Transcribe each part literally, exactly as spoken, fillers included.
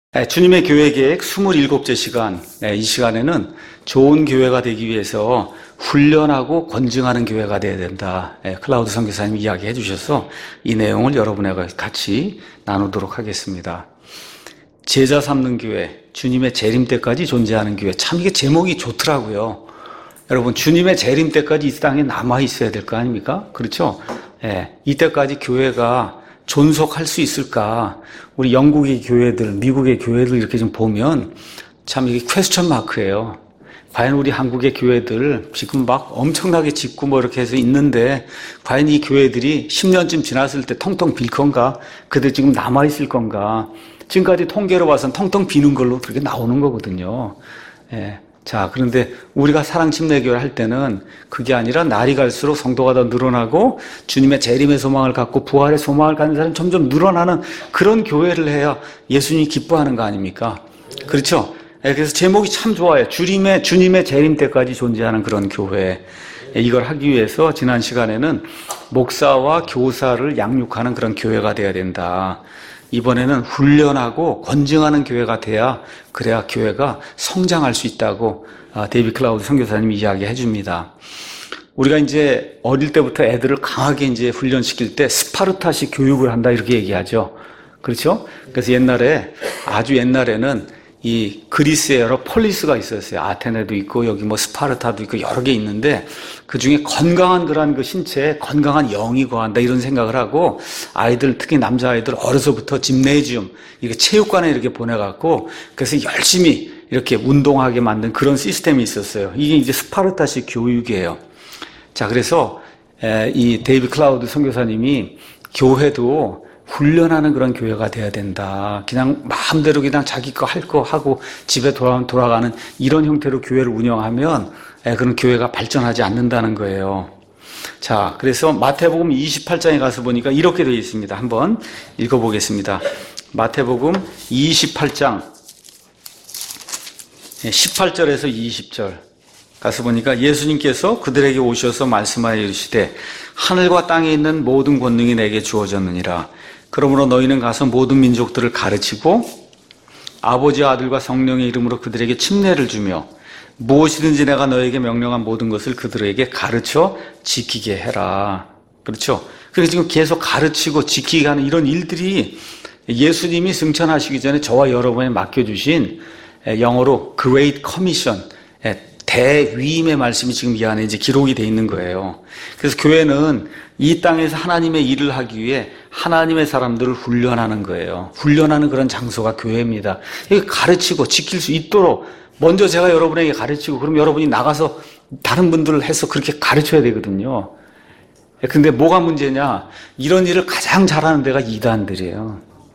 네, 주님의 교회 계획 스물일곱째 시간. 네, 이 시간에는 좋은 교회가 되기 위해서 훈련하고 권증하는 교회가 되어야 된다. 네, 클라우드 선교사님이 이야기해 주셔서 이 내용을 여러분과 같이 나누도록 하겠습니다. 제자 삼는 교회, 주님의 재림 때까지 존재하는 교회. 참 이게 제목이 좋더라고요. 여러분, 주님의 재림 때까지 이 땅에 남아 있어야 될 거 아닙니까? 그렇죠? 네, 이때까지 교회가 존속할 수 있을까? 우리 영국의 교회들, 미국의 교회들 이렇게 좀 보면 참 이게 퀘스천 마크예요. 과연 우리 한국의 교회들 지금 막 엄청나게 짓고 뭐 이렇게 해서 있는데 과연 이 교회들이 십 년쯤 지났을 때 텅텅 빌 건가? 그들 지금 남아 있을 건가? 지금까지 통계로 봐서는 텅텅 비는 걸로 그렇게 나오는 거거든요. 예. 자, 그런데 우리가 사랑침례교회 할 때는 그게 아니라 날이 갈수록 성도가 더 늘어나고 주님의 재림의 소망을 갖고 부활의 소망을 갖는 사람이 점점 늘어나는 그런 교회를 해야 예수님이 기뻐하는 거 아닙니까? 그렇죠? 그래서 제목이 참 좋아요. 주님의, 주님의 재림 때까지 존재하는 그런 교회. 이걸 하기 위해서 지난 시간에는 목사와 교사를 양육하는 그런 교회가 돼야 된다. 이번에는 훈련하고 권증하는 교회가 돼야 그래야 교회가 성장할 수 있다고 데이비드 클라우드 선교사님이 이야기해 줍니다. 우리가 이제 어릴 때부터 애들을 강하게 이제 훈련시킬 때 스파르타식 교육을 한다 이렇게 얘기하죠. 그렇죠? 그래서 옛날에 아주 옛날에는 이 그리스에 여러 폴리스가 있었어요. 아테네도 있고 여기 뭐 스파르타도 있고 여러 개 있는데 그 중에 건강한 그런 그 신체에 건강한 영이 거한다 이런 생각을 하고 아이들 특히 남자아이들 어려서부터 짐네지움 이렇게 체육관에 이렇게 보내갖고 그래서 열심히 이렇게 운동하게 만든 그런 시스템이 있었어요. 이게 이제 스파르타식 교육이에요. 자, 그래서 이 데이비드 클라우드 선교사님이 교회도 훈련하는 그런 교회가 돼야 된다. 그냥 마음대로 그냥 자기 거 할 거 하고 집에 돌아가면 돌아가는 이런 형태로 교회를 운영하면 그런 교회가 발전하지 않는다는 거예요. 자, 그래서 마태복음 이십팔 장에 가서 보니까 이렇게 되어 있습니다. 한번 읽어보겠습니다. 마태복음 이십팔 장 십팔 절에서 이십 절 가서 보니까 예수님께서 그들에게 오셔서 말씀하여 이르시되 하늘과 땅에 있는 모든 권능이 내게 주어졌느니라. 그러므로 너희는 가서 모든 민족들을 가르치고 아버지와 아들과 성령의 이름으로 그들에게 침례를 주며 무엇이든지 내가 너에게 명령한 모든 것을 그들에게 가르쳐 지키게 해라. 그렇죠? 그래서 지금 계속 가르치고 지키게 하는 이런 일들이 예수님이 승천하시기 전에 저와 여러분에 맡겨주신 영어로 Great Commission, 대위임의 말씀이 지금 이 안에 이제 기록이 돼 있는 거예요. 그래서 교회는 이 땅에서 하나님의 일을 하기 위해 하나님의 사람들을 훈련하는 거예요. 훈련하는 그런 장소가 교회입니다. 이게 가르치고 지킬 수 있도록 먼저 제가 여러분에게 가르치고 그럼 여러분이 나가서 다른 분들을 해서 그렇게 가르쳐야 되거든요. 근데 뭐가 문제냐? 이런 일을 가장 잘하는 데가 이단들이에요.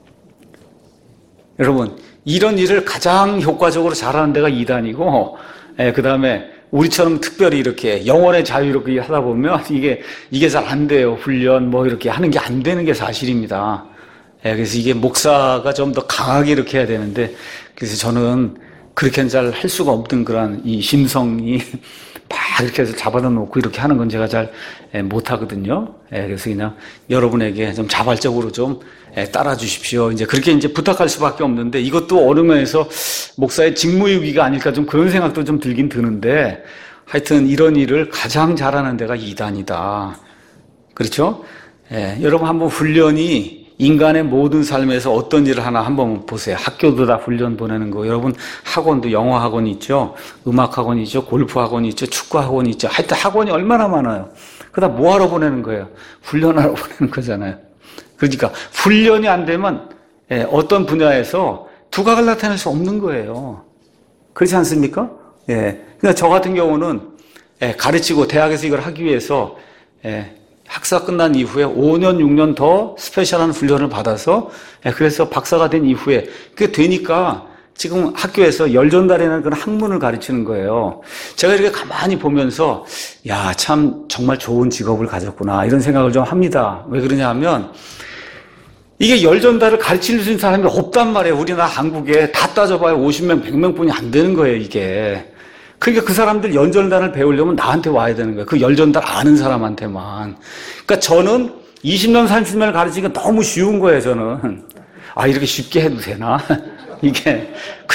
여러분, 이런 일을 가장 효과적으로 잘하는 데가 이단이고 예, 그 다음에 우리처럼 특별히 이렇게 영혼의 자유롭게 하다 보면 이게, 이게 잘 안 돼요. 훈련 뭐 이렇게 하는 게 안 되는 게 사실입니다. 예, 그래서 이게 목사가 좀 더 강하게 이렇게 해야 되는데 그래서 저는 그렇게는 잘 할 수가 없던 그런 이 심성이 막 이렇게 해서 잡아다 놓고 이렇게 하는 건 제가 잘 못하거든요. 그래서 그냥 여러분에게 좀 자발적으로 좀 따라 주십시오. 이제 그렇게 이제 부탁할 수밖에 없는데 이것도 어느 면에서 목사의 직무유기가 아닐까 좀 그런 생각도 좀 들긴 드는데 하여튼 이런 일을 가장 잘하는 데가 이단이다. 그렇죠? 예, 여러분 한번 훈련이 인간의 모든 삶에서 어떤 일을 하나 한번 보세요. 학교도 다 훈련 보내는 거. 여러분 학원도 영어 학원 있죠. 음악 학원 있죠. 골프 학원 있죠. 축구 학원 있죠. 하여튼 학원이 얼마나 많아요. 그다 뭐하러 보내는 거예요? 훈련하러 보내는 거잖아요. 그러니까 훈련이 안 되면 어떤 분야에서 두각을 나타낼 수 없는 거예요. 그렇지 않습니까? 예. 그러니까 저 같은 경우는 가르치고 대학에서 이걸 하기 위해서 학사 끝난 이후에 오 년, 육 년 더 스페셜한 훈련을 받아서 그래서 박사가 된 이후에 그게 되니까 지금 학교에서 열전달이라는 그런 학문을 가르치는 거예요. 제가 이렇게 가만히 보면서 야, 참 정말 좋은 직업을 가졌구나 이런 생각을 좀 합니다. 왜 그러냐 하면 이게 열전달을 가르칠 수 있는 사람이 없단 말이에요. 우리나라 한국에 다 따져봐야 오십 명, 백 명뿐이 안 되는 거예요, 이게. 그러니까 그 사람들 열전달을 배우려면 나한테 와야 되는 거예요. 그 열전달 아는 사람한테만. 그러니까 저는 이십 년, 삼십 년을 가르치기가 너무 쉬운 거예요, 저는. 아, 이렇게 쉽게 해도 되나? 이게.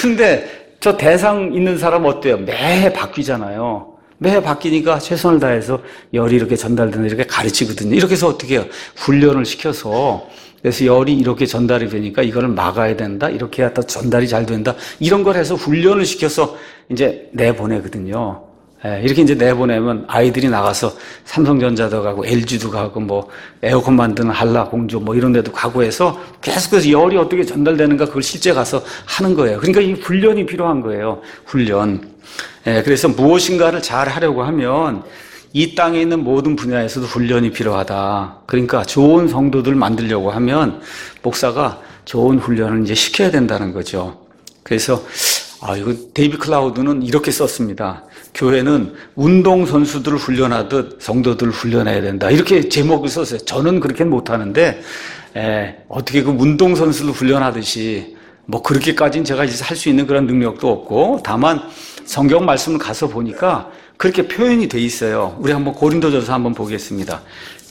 근데 저 대상 있는 사람 어때요? 매해 바뀌잖아요. 매해 바뀌니까 최선을 다해서 열이 이렇게 전달되는 이렇게 가르치거든요. 이렇게 해서 어떻게 해요? 훈련을 시켜서 그래서 열이 이렇게 전달이 되니까 이거를 막아야 된다. 이렇게 해야 더 전달이 잘 된다. 이런 걸 해서 훈련을 시켜서 이제 내보내거든요. 예, 이렇게 이제 내보내면 아이들이 나가서 삼성전자도 가고 엘지도 가고 뭐 에어컨 만드는 한라공조 뭐 이런 데도 가고 해서 계속해서 열이 어떻게 전달되는가 그걸 실제 가서 하는 거예요. 그러니까 이 훈련이 필요한 거예요. 훈련. 예, 그래서 무엇인가를 잘 하려고 하면 이 땅에 있는 모든 분야에서도 훈련이 필요하다. 그러니까 좋은 성도들 만들려고 하면 목사가 좋은 훈련을 이제 시켜야 된다는 거죠. 그래서 아, 이거 데이비 클라우드는 이렇게 썼습니다. 교회는 운동선수들을 훈련하듯 성도들을 훈련해야 된다. 이렇게 제목을 썼어요. 저는 그렇게는 못하는데, 에, 어떻게 그 운동선수를 훈련하듯이, 뭐 그렇게까지는 제가 이제 할 수 있는 그런 능력도 없고, 다만 성경 말씀을 가서 보니까 그렇게 표현이 돼 있어요. 우리 한번 고린도전서 한번 보겠습니다.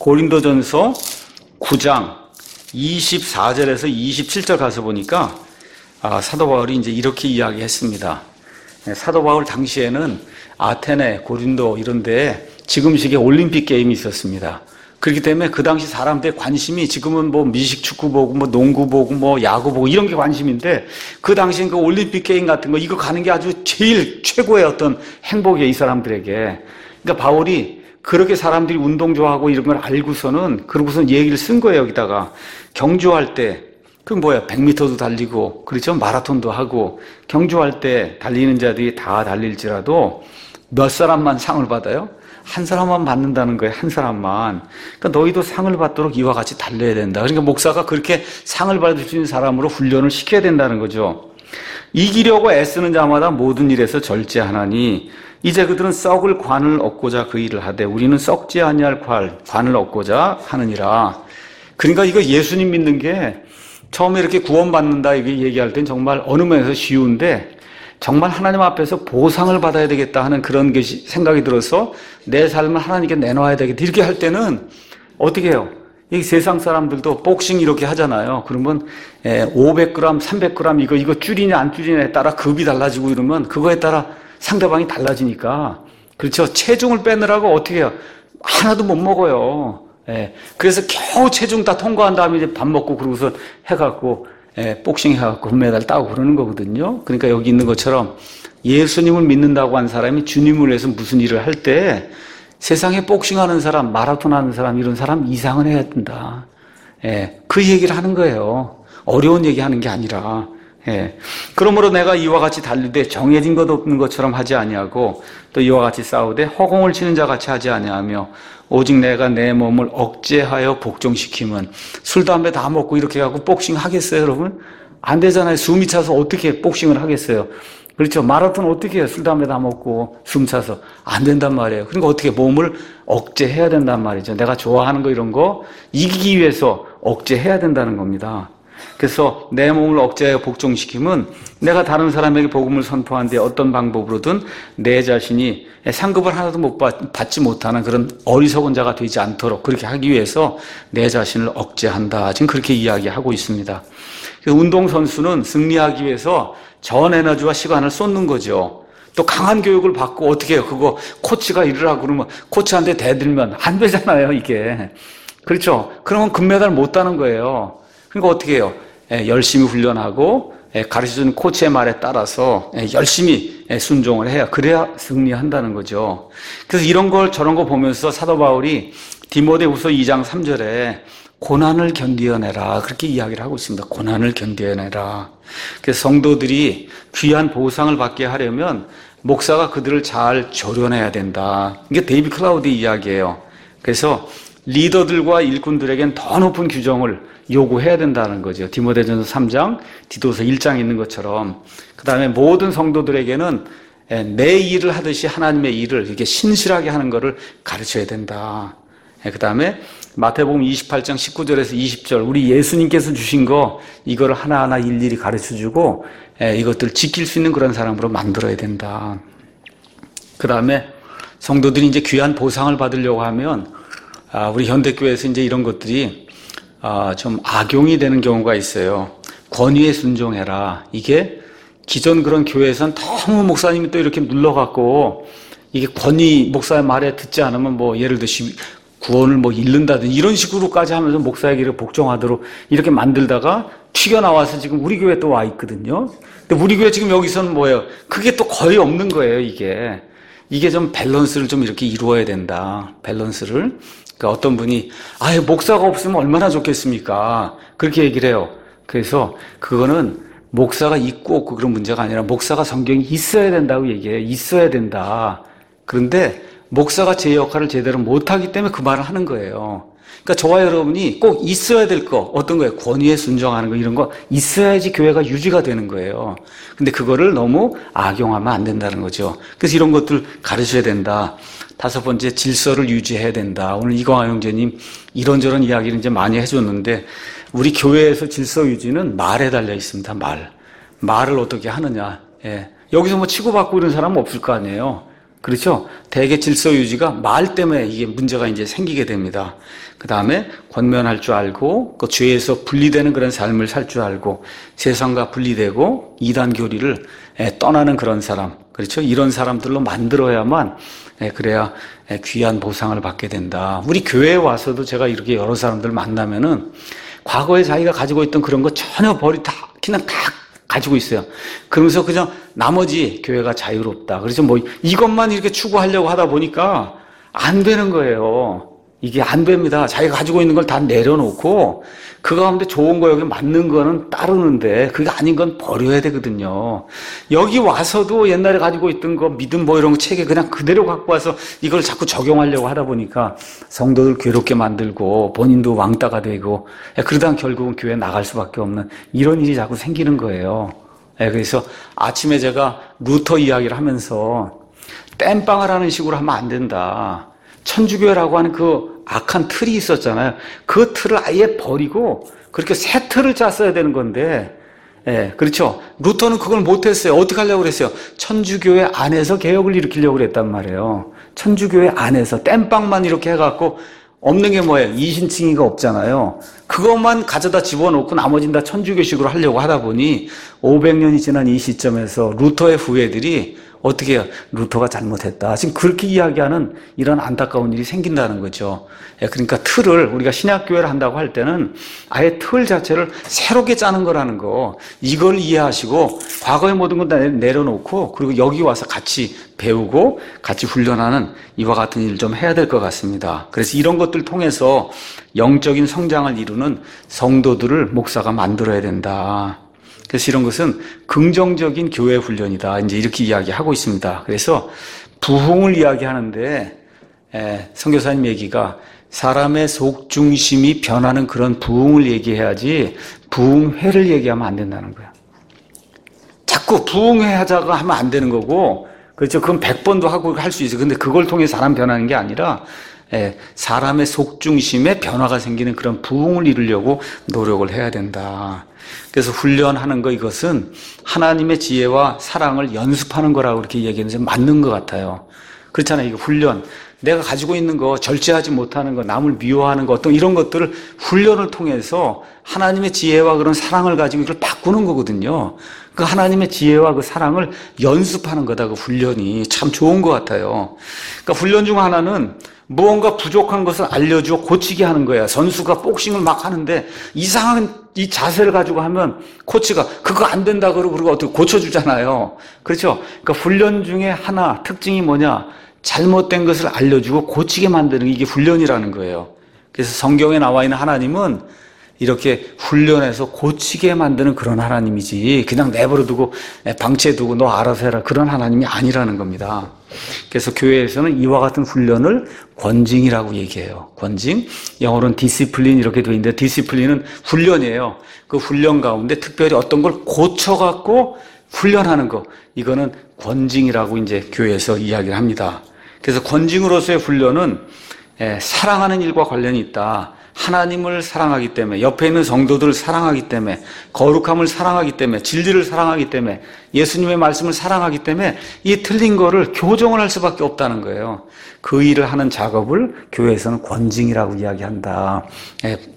고린도전서 구 장 이십사 절에서 이십칠 절 가서 보니까, 아, 사도 바울이 이제 이렇게 이야기했습니다. 사도 바울 당시에는 아테네, 고린도 이런 데 지금식의 올림픽 게임이 있었습니다. 그렇기 때문에 그 당시 사람들의 관심이 지금은 뭐 미식 축구 보고 뭐 농구 보고 뭐 야구 보고 이런 게 관심인데 그 당시엔 그 올림픽 게임 같은 거 이거 가는 게 아주 제일 최고의 어떤 행복이에요, 이 사람들에게. 그러니까 바울이 그렇게 사람들이 운동 좋아하고 이런 걸 알고서는 그러고선 얘기를 쓴 거예요, 여기다가. 경주할 때 그 뭐야, 백 미터도 달리고, 그렇죠? 마라톤도 하고, 경주할 때 달리는 자들이 다 달릴지라도 몇 사람만 상을 받아요? 한 사람만 받는다는 거예요, 한 사람만. 그러니까 너희도 상을 받도록 이와 같이 달려야 된다. 그러니까 목사가 그렇게 상을 받을 수 있는 사람으로 훈련을 시켜야 된다는 거죠. 이기려고 애쓰는 자마다 모든 일에서 절제하나니, 이제 그들은 썩을 관을 얻고자 그 일을 하되, 우리는 썩지 아니할 관을 얻고자 하느니라. 그러니까 이거 예수님 믿는 게 처음에 이렇게 구원받는다 이게 얘기할 땐 정말 어느 면에서 쉬운데 정말 하나님 앞에서 보상을 받아야 되겠다 하는 그런 것이 생각이 들어서 내 삶을 하나님께 내놓아야 되겠다 이렇게 할 때는 어떻게 해요? 이 세상 사람들도 복싱 이렇게 하잖아요. 그러면 오백 그램, 삼백 그램 이거 이거 줄이냐 안 줄이냐에 따라 급이 달라지고 이러면 그거에 따라 상대방이 달라지니까 그렇죠. 체중을 빼느라고 어떻게 해요? 하나도 못 먹어요. 예, 그래서 겨우 체중 다 통과한 다음에 이제 밥 먹고 그러고서 해갖고, 예, 복싱 해갖고 금메달 따고 그러는 거거든요. 그러니까 여기 있는 것처럼 예수님을 믿는다고 한 사람이 주님을 위해서 무슨 일을 할 때 세상에 복싱하는 사람, 마라톤 하는 사람, 이런 사람 이상은 해야 된다. 예, 그 얘기를 하는 거예요. 어려운 얘기 하는 게 아니라. 예. 그러므로 내가 이와 같이 달리되 정해진 것 없는 것처럼 하지 아니하고 또 이와 같이 싸우되 허공을 치는 자 같이 하지 아니하며 오직 내가 내 몸을 억제하여 복종시키면 술, 담배 다 먹고 이렇게 하고 복싱 하겠어요, 여러분? 안 되잖아요. 숨이 차서 어떻게 복싱을 하겠어요? 그렇죠. 마라톤 어떻게 해요? 술, 담배 다 먹고 숨 차서. 안 된단 말이에요. 그러니까 어떻게 몸을 억제해야 된단 말이죠. 내가 좋아하는 거 이런 거 이기기 위해서 억제해야 된다는 겁니다. 그래서 내 몸을 억제하여 복종시키면 내가 다른 사람에게 복음을 선포하는데 어떤 방법으로든 내 자신이 상급을 하나도 못 받, 받지 못하는 그런 어리석은 자가 되지 않도록 그렇게 하기 위해서 내 자신을 억제한다. 지금 그렇게 이야기하고 있습니다. 운동선수는 승리하기 위해서 전 에너지와 시간을 쏟는 거죠. 또 강한 교육을 받고 어떻게 해요? 그거 코치가 이러라고 그러면 코치한테 대들면 안 되잖아요, 이게. 그렇죠? 그러면 금메달 못 따는 거예요. 그러니까 어떻게 해요? 예, 열심히 훈련하고 예, 가르쳐주는 코치의 말에 따라서 예, 열심히 예, 순종을 해야 그래야 승리한다는 거죠. 그래서 이런 걸 저런 거 보면서 사도 바울이 디모데후서 이 장 삼 절에 고난을 견디어내라 그렇게 이야기를 하고 있습니다. 고난을 견디어내라. 그래서 성도들이 귀한 보상을 받게 하려면 목사가 그들을 잘 조련해야 된다. 이게 데이비 클라우드의 이야기예요. 그래서 리더들과 일꾼들에겐 더 높은 규정을 요구해야 된다는 거죠. 디모데전서 삼 장, 디도서 일 장에 있는 것처럼. 그 다음에 모든 성도들에게는 내 일을 하듯이 하나님의 일을 이렇게 신실하게 하는 것을 가르쳐야 된다. 그 다음에 마태복음 이십팔 장 십구 절에서 이십 절 우리 예수님께서 주신 거 이거를 하나하나 일일이 가르쳐주고 이것들을 지킬 수 있는 그런 사람으로 만들어야 된다. 그 다음에 성도들이 이제 귀한 보상을 받으려고 하면 우리 현대교회에서 이제 이런 것들이 좀 악용이 되는 경우가 있어요. 권위에 순종해라. 이게 기존 그런 교회에선 너무 목사님이 또 이렇게 눌러갖고 이게 권위 목사의 말에 듣지 않으면 뭐 예를 들어 구원을 뭐 잃는다든지 이런 식으로까지 하면서 목사에게 복종하도록 이렇게 만들다가 튀겨나와서 지금 우리 교회에 또 와 있거든요. 근데 우리 교회 지금 여기서는 뭐예요? 그게 또 거의 없는 거예요, 이게. 이게 좀 밸런스를 좀 이렇게 이루어야 된다. 밸런스를. 그러니까 어떤 분이 아예 목사가 없으면 얼마나 좋겠습니까? 그렇게 얘기를 해요. 그래서 그거는 목사가 있고 없고 그런 문제가 아니라 목사가 성경이 있어야 된다고 얘기해요. 있어야 된다. 그런데 목사가 제 역할을 제대로 못하기 때문에 그 말을 하는 거예요. 그러니까 저와 여러분이 꼭 있어야 될 거, 어떤 거예요? 권위에 순종하는 거, 이런 거 있어야지 교회가 유지가 되는 거예요. 근데 그거를 너무 악용하면 안 된다는 거죠. 그래서 이런 것들 가르쳐야 된다. 다섯 번째, 질서를 유지해야 된다. 오늘 이광화 형제님 이런저런 이야기를 이제 많이 해줬는데, 우리 교회에서 질서 유지는 말에 달려 있습니다. 말. 말을 어떻게 하느냐. 예. 여기서 뭐 치고받고 이런 사람은 없을 거 아니에요. 그렇죠? 대개 질서 유지가 말 때문에 이게 문제가 이제 생기게 됩니다. 그 다음에 권면할 줄 알고, 그 죄에서 분리되는 그런 삶을 살 줄 알고, 세상과 분리되고, 이단 교리를 떠나는 그런 사람. 그렇죠? 이런 사람들로 만들어야만, 그래야 귀한 보상을 받게 된다. 우리 교회에 와서도 제가 이렇게 여러 사람들 만나면은, 과거에 자기가 가지고 있던 그런 거 전혀 버리, 다, 그냥 다 가지고 있어요. 그러면서 그냥 나머지 교회가 자유롭다. 그래서 뭐 이것만 이렇게 추구하려고 하다 보니까 안 되는 거예요. 이게 안 됩니다. 자기가 가지고 있는 걸 다 내려놓고 그 가운데 좋은 거 여기 맞는 거는 따르는데 그게 아닌 건 버려야 되거든요. 여기 와서도 옛날에 가지고 있던 거 믿음 뭐 이런 거 체계 그냥 그대로 갖고 와서 이걸 자꾸 적용하려고 하다 보니까 성도들 괴롭게 만들고 본인도 왕따가 되고 그러다 결국은 교회 나갈 수밖에 없는 이런 일이 자꾸 생기는 거예요. 그래서 아침에 제가 루터 이야기를 하면서 땜빵을 하는 식으로 하면 안 된다. 천주교회라고 하는 그 악한 틀이 있었잖아요. 그 틀을 아예 버리고 그렇게 새 틀을 짰어야 되는 건데, 예, 그렇죠. 루터는 그걸 못했어요. 어떻게 하려고 그랬어요? 천주교회 안에서 개혁을 일으키려고 그랬단 말이에요. 천주교회 안에서 땜빵만 이렇게 해갖고 없는 게 뭐예요? 이신칭의가 없잖아요. 그것만 가져다 집어넣고 나머지는 다 천주교식으로 하려고 하다 보니 오백 년이 지난 이 시점에서 루터의 후예들이 어떻게 해요? 루터가 잘못했다. 지금 그렇게 이야기하는 이런 안타까운 일이 생긴다는 거죠. 그러니까 틀을 우리가 신약교회를 한다고 할 때는 아예 틀 자체를 새롭게 짜는 거라는 거. 이걸 이해하시고 과거의 모든 걸 다 내려놓고 그리고 여기 와서 같이 배우고 같이 훈련하는 이와 같은 일을 좀 해야 될 것 같습니다. 그래서 이런 것들 통해서 영적인 성장을 이루는 성도들을 목사가 만들어야 된다. 그래서 이런 것은 긍정적인 교회 훈련이다. 이제 이렇게 이야기하고 있습니다. 그래서 부흥을 이야기하는데, 에, 선교사님 얘기가 사람의 속 중심이 변하는 그런 부흥을 얘기해야지 부흥회를 얘기하면 안 된다는 거야. 자꾸 부흥회 하자가 하면 안 되는 거고, 그렇죠. 그건 백 번도 하고 할 수 있어요. 근데 그걸 통해 사람 변하는 게 아니라, 에, 사람의 속 중심에 변화가 생기는 그런 부흥을 이루려고 노력을 해야 된다. 그래서 훈련하는 거 이것은 하나님의 지혜와 사랑을 연습하는 거라고 이렇게 얘기하는 게 맞는 것 같아요. 그렇잖아요. 이거 훈련. 내가 가지고 있는 거, 절제하지 못하는 거, 남을 미워하는 거, 어떤 이런 것들을 훈련을 통해서 하나님의 지혜와 그런 사랑을 가지고 이걸 바꾸는 거거든요. 그 하나님의 지혜와 그 사랑을 연습하는 거다. 그 훈련이 참 좋은 것 같아요. 그러니까 훈련 중 하나는 무언가 부족한 것을 알려주어 고치게 하는 거야. 선수가 복싱을 막 하는데 이상한 이 자세를 가지고 하면 코치가 그거 안 된다 그러고 그러고 어떻게 고쳐주잖아요. 그렇죠? 그러니까 훈련 중에 하나 특징이 뭐냐? 잘못된 것을 알려주고 고치게 만드는 게 이게 훈련이라는 거예요. 그래서 성경에 나와 있는 하나님은 이렇게 훈련해서 고치게 만드는 그런 하나님이지 그냥 내버려두고 방치해두고 너 알아서 해라 그런 하나님이 아니라는 겁니다. 그래서 교회에서는 이와 같은 훈련을 권징이라고 얘기해요. 권징, 영어로는 디시플린 이렇게 되어 있는데 디시플린은 훈련이에요. 그 훈련 가운데 특별히 어떤 걸 고쳐갖고 훈련하는 거 이거는 권징이라고 이제 교회에서 이야기를 합니다. 그래서 권징으로서의 훈련은 사랑하는 일과 관련이 있다. 하나님을 사랑하기 때문에 옆에 있는 성도들을 사랑하기 때문에 거룩함을 사랑하기 때문에 진리를 사랑하기 때문에 예수님의 말씀을 사랑하기 때문에 이 틀린 거를 교정을 할 수밖에 없다는 거예요. 그 일을 하는 작업을 교회에서는 권징이라고 이야기한다.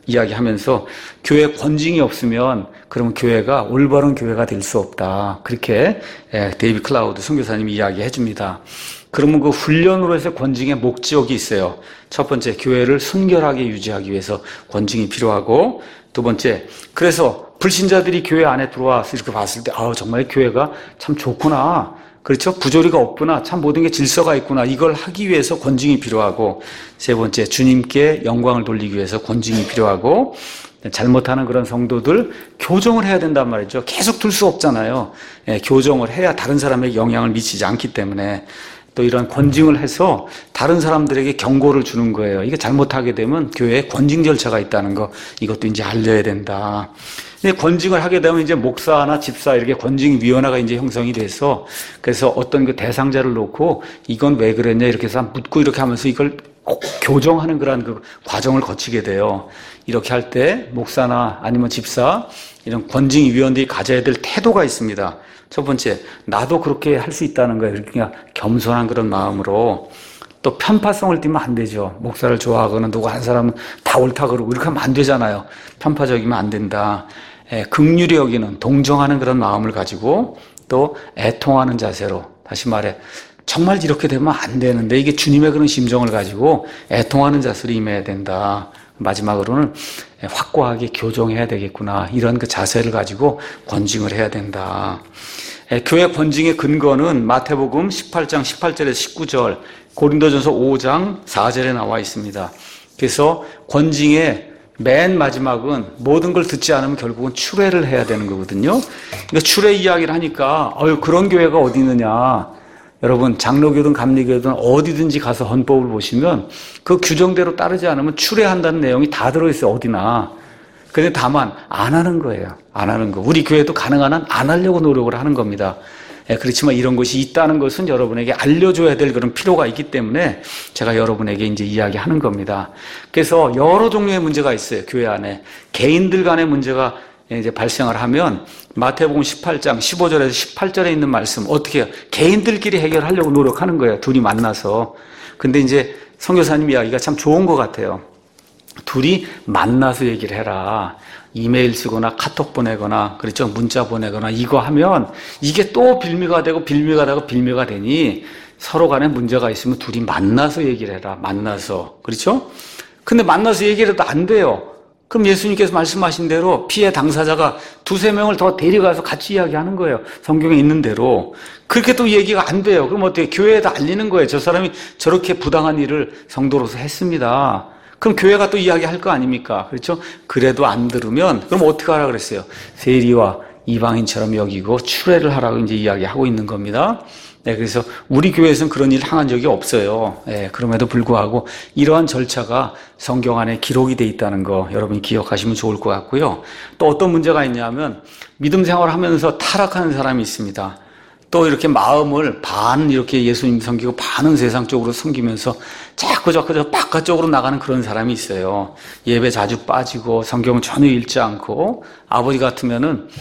이야기하면서 교회 권징이 없으면 그러면 교회가 올바른 교회가 될 수 없다. 그렇게 데이비드 클라우드 선교사님이 이야기해 줍니다. 그러면 그 훈련으로 해서 권징의 목적이 있어요. 첫 번째, 교회를 순결하게 유지하기 위해서 권징이 필요하고, 두 번째, 그래서 불신자들이 교회 안에 들어와서 이렇게 봤을 때, 아, 정말 교회가 참 좋구나. 그렇죠? 부조리가 없구나. 참 모든 게 질서가 있구나. 이걸 하기 위해서 권징이 필요하고, 세 번째, 주님께 영광을 돌리기 위해서 권징이 필요하고, 잘못하는 그런 성도들 교정을 해야 된단 말이죠. 계속 둘 수 없잖아요. 예, 교정을 해야 다른 사람에게 영향을 미치지 않기 때문에 또 이런 권징을 해서 다른 사람들에게 경고를 주는 거예요. 이게 잘못하게 되면 교회에 권징 절차가 있다는 거, 이것도 이제 알려야 된다. 근데 권징을 하게 되면 이제 목사나 집사 이렇게 권징위원회가 이제 형성이 돼서, 그래서 어떤 그 대상자를 놓고 이건 왜 그랬냐 이렇게 해서 묻고 이렇게 하면서 이걸 꼭 교정하는 그런 그 과정을 거치게 돼요. 이렇게 할 때 목사나 아니면 집사 이런 권징위원들이 가져야 될 태도가 있습니다. 첫 번째, 나도 그렇게 할 수 있다는 거예요. 그러니까 겸손한 그런 마음으로. 또 편파성을 띠면 안 되죠. 목사를 좋아하거나 누구 한 사람은 다 옳다 그러고 이렇게 하면 안 되잖아요. 편파적이면 안 된다. 예, 긍휼히 여기는, 동정하는 그런 마음을 가지고 또 애통하는 자세로, 다시 말해 정말 이렇게 되면 안 되는데 이게 주님의 그런 심정을 가지고 애통하는 자세로 임해야 된다. 마지막으로는 확고하게 교정해야 되겠구나. 이런 그 자세를 가지고 권징을 해야 된다. 교회 권징의 근거는 마태복음 십팔 장 십팔 절에서 십구 절, 고린도전서 오 장 사 절에 나와 있습니다. 그래서 권징의 맨 마지막은 모든 걸 듣지 않으면 결국은 추례를 해야 되는 거거든요. 그러니까 추례 이야기를 하니까 어휴, 그런 교회가 어디 있느냐. 여러분, 장로교든 감리교든 어디든지 가서 헌법을 보시면 그 규정대로 따르지 않으면 추례한다는 내용이 다 들어있어요. 어디나. 근데 다만 안 하는 거예요. 안 하는 거. 우리 교회도 가능한 한 안 하려고 노력을 하는 겁니다. 예, 그렇지만 이런 것이 있다는 것은 여러분에게 알려줘야 될 그런 필요가 있기 때문에 제가 여러분에게 이제 이야기하는 겁니다. 그래서 여러 종류의 문제가 있어요. 교회 안에. 개인들 간의 문제가 이제 발생을 하면 마태복음 십팔 장 십오 절에서 십팔 절에 있는 말씀 어떻게 해요? 개인들끼리 해결하려고 노력하는 거예요. 둘이 만나서. 근데 이제 선교사님 이야기가 참 좋은 것 같아요. 둘이 만나서 얘기를 해라. 이메일 쓰거나 카톡 보내거나, 그렇죠? 문자 보내거나 이거 하면 이게 또 빌미가 되고 빌미가 되고 빌미가 되니 서로 간에 문제가 있으면 둘이 만나서 얘기를 해라. 만나서. 그렇죠? 근데 만나서 얘기를 해도 안 돼요. 그럼 예수님께서 말씀하신 대로 피해 당사자가 두세 명을 더 데려가서 같이 이야기하는 거예요. 성경에 있는 대로. 그렇게 또 얘기가 안 돼요. 그럼 어떻게 교회에다 알리는 거예요. 저 사람이 저렇게 부당한 일을 성도로서 했습니다. 그럼 교회가 또 이야기할 거 아닙니까? 그렇죠? 그래도 안 들으면 그럼 어떻게 하라 그랬어요? 세리와 이방인처럼 여기고 추례를 하라고 이제 이야기하고 있는 겁니다. 네, 그래서 우리 교회에서는 그런 일 항한 적이 없어요. 네, 그럼에도 불구하고 이러한 절차가 성경 안에 기록이 돼 있다는 거 여러분이 기억하시면 좋을 것 같고요. 또 어떤 문제가 있냐면 믿음 생활을 하면서 타락하는 사람이 있습니다. 또 이렇게 마음을 반 이렇게 예수님 섬기고 반은 세상 쪽으로 섬기면서 자꾸 자꾸 저 바깥쪽으로 나가는 그런 사람이 있어요. 예배 자주 빠지고 성경을 전혀 읽지 않고, 아버지 같으면은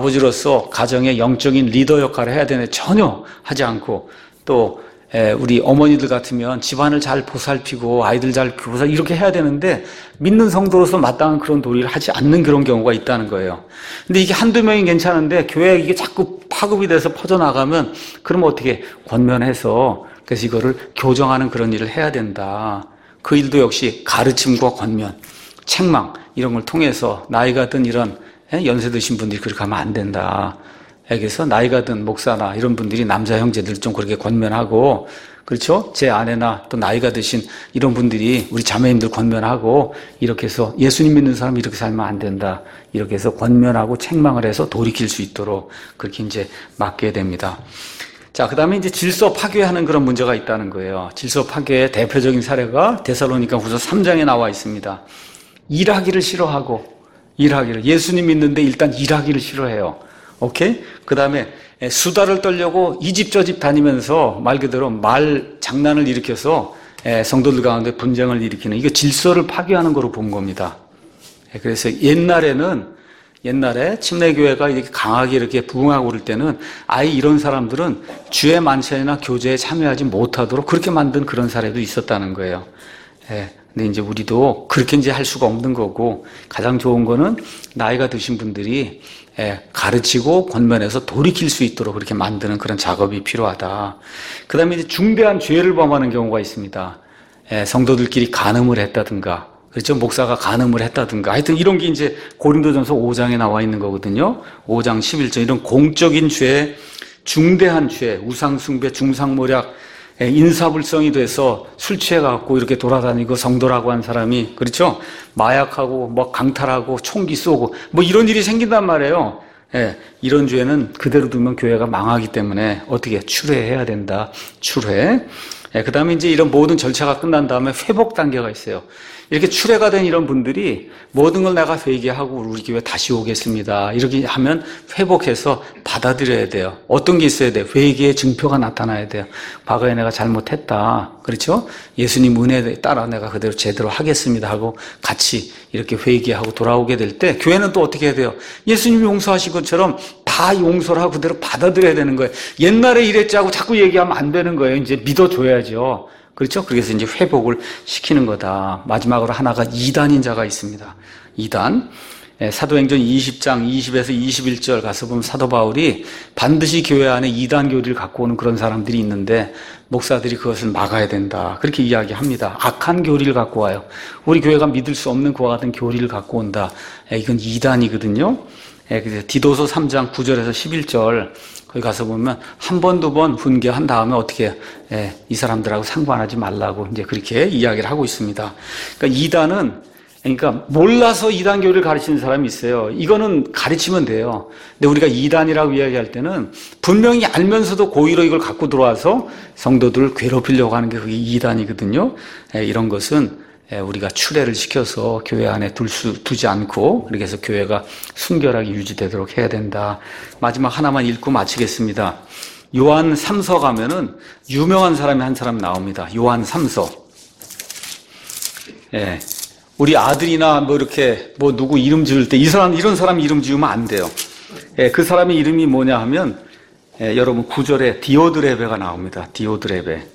아버지로서 가정의 영적인 리더 역할을 해야 되는데 전혀 하지 않고, 또 우리 어머니들 같으면 집안을 잘 보살피고 아이들 잘 보살 이렇게 해야 되는데 믿는 성도로서 마땅한 그런 도리를 하지 않는 그런 경우가 있다는 거예요. 근데 이게 한두 명이 괜찮은데 교회에 이게 자꾸 파급이 돼서 퍼져나가면 그러면 어떻게 권면해서, 그래서 이거를 교정하는 그런 일을 해야 된다. 그 일도 역시 가르침과 권면, 책망 이런 걸 통해서 나이가 든 이런 연세 드신 분들이 그렇게 하면 안 된다. 그래서 나이가 든 목사나 이런 분들이 남자 형제들 좀 그렇게 권면하고, 그렇죠? 제 아내나 또 나이가 드신 이런 분들이 우리 자매님들 권면하고, 이렇게 해서 예수님 믿는 사람이 이렇게 살면 안 된다. 이렇게 해서 권면하고 책망을 해서 돌이킬 수 있도록 그렇게 이제 맡게 됩니다. 자, 그 다음에 이제 질서 파괴하는 그런 문제가 있다는 거예요. 질서 파괴의 대표적인 사례가 데살로니가 후서 삼 장에 나와 있습니다. 일하기를 싫어하고, 일하기를. 예수님 믿는데 일단 일하기를 싫어해요. 오케이? 그 다음에 수다를 떨려고 이 집 저 집 다니면서 말 그대로 말 장난을 일으켜서 성도들 가운데 분쟁을 일으키는, 이거 질서를 파괴하는 거로 본 겁니다. 그래서 옛날에는, 옛날에 침례교회가 이렇게 강하게 이렇게 부흥하고 그럴 때는 아예 이런 사람들은 주의 만찬이나 교제에 참여하지 못하도록 그렇게 만든 그런 사례도 있었다는 거예요. 근데 이제 우리도 그렇게 이제 할 수가 없는 거고, 가장 좋은 거는 나이가 드신 분들이 가르치고 권면해서 돌이킬 수 있도록 그렇게 만드는 그런 작업이 필요하다. 그 다음에 이제 중대한 죄를 범하는 경우가 있습니다. 성도들끼리 간음을 했다든가, 그렇죠? 목사가 간음을 했다든가, 하여튼 이런 게 이제 고린도전서 오 장에 나와 있는 거거든요. 오 장 십일 절, 이런 공적인 죄, 중대한 죄, 우상숭배, 중상모략, 인사불성이 돼서 술 취해갖고 이렇게 돌아다니고 성도라고 한 사람이, 그렇죠? 마약하고 뭐 강탈하고 총기 쏘고 뭐 이런 일이 생긴단 말이에요. 예, 이런 죄는 그대로 두면 교회가 망하기 때문에 어떻게 출회해야 된다. 출회. 예, 그 다음에 이제 이런 모든 절차가 끝난 다음에 회복 단계가 있어요. 이렇게 출회가 된 이런 분들이 모든 걸 내가 회개하고 우리 교회 다시 오겠습니다. 이렇게 하면 회복해서 받아들여야 돼요. 어떤 게 있어야 돼요? 회개의 증표가 나타나야 돼요. 과거에 내가 잘못했다. 그렇죠? 예수님 은혜에 따라 내가 그대로 제대로 하겠습니다 하고 같이 이렇게 회개하고 돌아오게 될 때 교회는 또 어떻게 해야 돼요? 예수님이 용서하신 것처럼 다 용서를 하고 그대로 받아들여야 되는 거예요. 옛날에 이랬지 하고 자꾸 얘기하면 안 되는 거예요. 이제 믿어줘야죠. 그렇죠? 그래서 이제 회복을 시키는 거다. 마지막으로 하나가 이단인 자가 있습니다. 이단. 사도행전 이십 장 이십에서 이십일 절 가서 보면 사도 바울이 반드시 교회 안에 이단 교리를 갖고 오는 그런 사람들이 있는데 목사들이 그것을 막아야 된다. 그렇게 이야기합니다. 악한 교리를 갖고 와요. 우리 교회가 믿을 수 없는 그와 같은 교리를 갖고 온다. 이건 이단이거든요. 디도서 삼 장 구 절에서 십일 절 거기 가서 보면 한 번, 두 번 훈계한 다음에 어떻게 예, 이 사람들하고 상관하지 말라고 이제 그렇게 이야기를 하고 있습니다. 그러니까 이단은 그러니까 몰라서 이단 교리를 가르치는 사람이 있어요. 이거는 가르치면 돼요. 근데 우리가 이단이라고 이야기할 때는 분명히 알면서도 고의로 이걸 갖고 들어와서 성도들을 괴롭히려고 하는 게 그게 이단이거든요. 예, 이런 것은 우리가 출애를 시켜서 교회 안에 둘 수, 두지 않고 그렇게 해서 교회가 순결하게 유지되도록 해야 된다. 마지막 하나만 읽고 마치겠습니다. 요한 삼 서 가면은 유명한 사람이 한 사람 나옵니다. 요한 삼 서. 예. 우리 아들이나 뭐 이렇게 뭐 누구 이름 지을 때 이 사람, 이런 사람 이름 지으면 안 돼요. 예, 그 사람의 이름이 뭐냐 하면 예, 여러분 구 절에 디오드레베가 나옵니다. 디오드레베.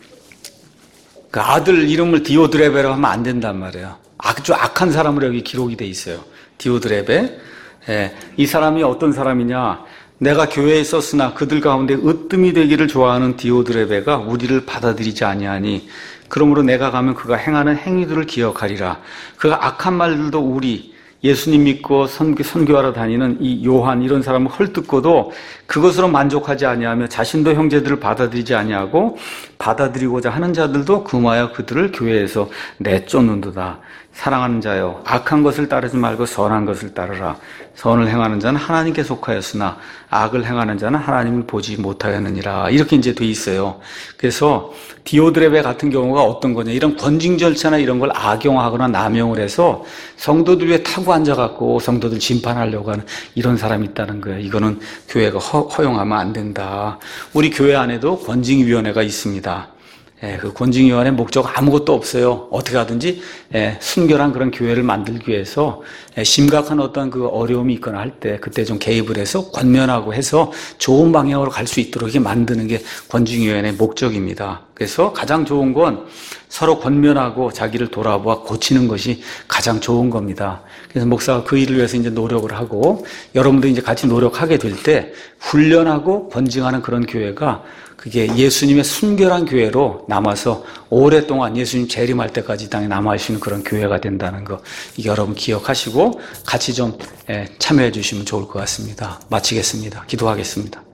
그 아들 이름을 디오드레베라고 하면 안 된단 말이에요. 아주 악한 사람으로 여기 기록이 돼 있어요. 디오드레베. 예, 이 사람이 어떤 사람이냐? 내가 교회에 있었으나 그들 가운데 으뜸이 되기를 좋아하는 디오드레베가 우리를 받아들이지 아니하니 그러므로 내가 가면 그가 행하는 행위들을 기억하리라. 그가 악한 말들도 우리 예수님 믿고 선교, 선교하러 다니는 이 요한 이런 사람을 헐뜯고도 그것으로 만족하지 아니하며 자신도 형제들을 받아들이지 아니하고 받아들이고자 하는 자들도 금하여 그들을 교회에서 내쫓는도다. 사랑하는 자여, 악한 것을 따르지 말고 선한 것을 따르라. 선을 행하는 자는 하나님께 속하였으나 악을 행하는 자는 하나님을 보지 못하였느니라. 이렇게 이제 돼 있어요. 그래서 디오드레베 같은 경우가 어떤 거냐? 이런 권징 절차나 이런 걸 악용하거나 남용을 해서 성도들 위에 타고 앉아갖고 성도들 심판하려고 하는 이런 사람이 있다는 거예요. 이거는 교회가 허, 허용하면 안 된다. 우리 교회 안에도 권징위원회가 있습니다. 예, 그 권징위원회 목적 아무것도 없어요. 어떻게 하든지 예, 순결한 그런 교회를 만들기 위해서 예, 심각한 어떤 그 어려움이 있거나 할 때 그때 좀 개입을 해서 권면하고 해서 좋은 방향으로 갈 수 있도록 이렇게 만드는 게 권징위원회의 목적입니다. 그래서 가장 좋은 건 서로 권면하고 자기를 돌아보아 고치는 것이 가장 좋은 겁니다. 그래서 목사가 그 일을 위해서 이제 노력을 하고 여러분도 이제 같이 노력하게 될 때 훈련하고 권징하는 그런 교회가 그게 예수님의 순결한 교회로 남아서 오랫동안 예수님 재림할 때까지 이 땅에 남아있는 그런 교회가 된다는 거, 이게 여러분 기억하시고 같이 좀 참여해 주시면 좋을 것 같습니다. 마치겠습니다. 기도하겠습니다.